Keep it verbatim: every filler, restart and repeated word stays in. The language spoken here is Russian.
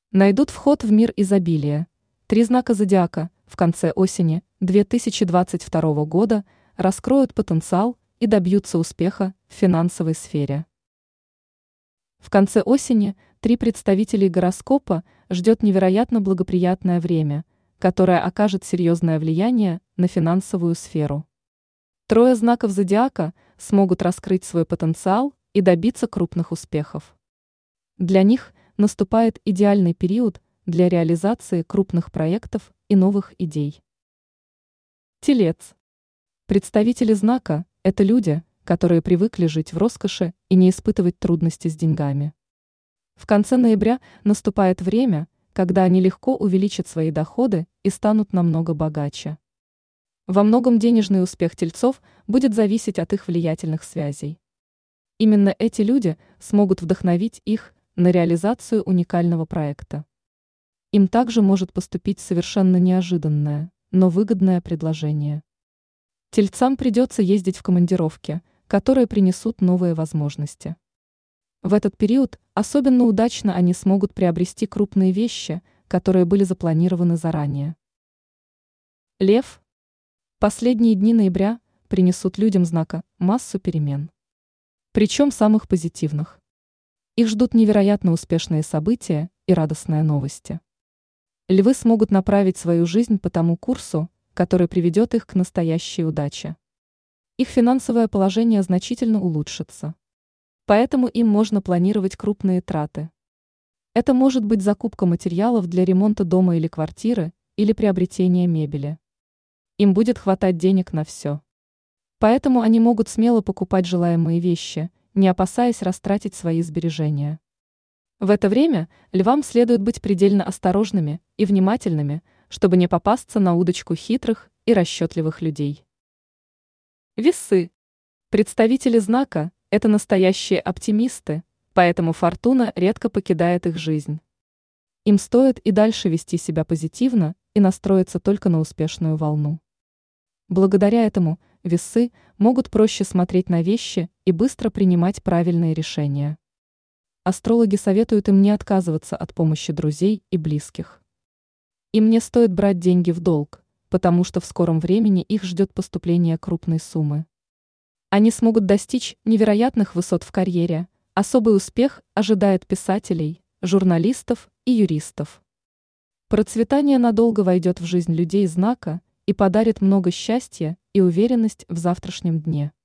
Найдут вход в мир изобилия. Три знака зодиака в конце осени две тысячи двадцать второго года раскроют потенциал и добьются успеха в финансовой сфере. В конце осени три представителей гороскопа ждет невероятно благоприятное время, которое окажет серьезное влияние на финансовую сферу. Трое знаков зодиака смогут раскрыть свой потенциал и добиться крупных успехов. Для них наступает идеальный период для реализации крупных проектов и новых идей. Телец. Представители знака – это люди, которые привыкли жить в роскоши и не испытывать трудности с деньгами. В конце ноября наступает время, когда они легко увеличат свои доходы и станут намного богаче. Во многом денежный успех тельцов будет зависеть от их влиятельных связей. Именно эти люди смогут вдохновить их на реализацию уникального проекта. Им также может поступить совершенно неожиданное, но выгодное предложение. Тельцам придется ездить в командировки, которые принесут новые возможности. В этот период особенно удачно они смогут приобрести крупные вещи, которые были запланированы заранее. Лев. Последние дни ноября принесут людям знака массу перемен. Причем самых позитивных. Их ждут невероятно успешные события и радостные новости. Львы смогут направить свою жизнь по тому курсу, который приведет их к настоящей удаче. Их финансовое положение значительно улучшится. Поэтому им можно планировать крупные траты. Это может быть закупка материалов для ремонта дома или квартиры, или приобретение мебели. Им будет хватать денег на все. Поэтому они могут смело покупать желаемые вещи, не опасаясь растратить свои сбережения. В это время львам следует быть предельно осторожными и внимательными, чтобы не попасться на удочку хитрых и расчетливых людей. Весы. Представители знака – это настоящие оптимисты, поэтому фортуна редко покидает их жизнь. Им стоит и дальше вести себя позитивно и настроиться только на успешную волну. Благодаря этому весы могут проще смотреть на вещи и быстро принимать правильные решения. Астрологи советуют им не отказываться от помощи друзей и близких. Им не стоит брать деньги в долг, потому что в скором времени их ждет поступление крупной суммы. Они смогут достичь невероятных высот в карьере, особый успех ожидает писателей, журналистов и юристов. Процветание надолго войдет в жизнь людей знака и подарит много счастья и уверенность в завтрашнем дне.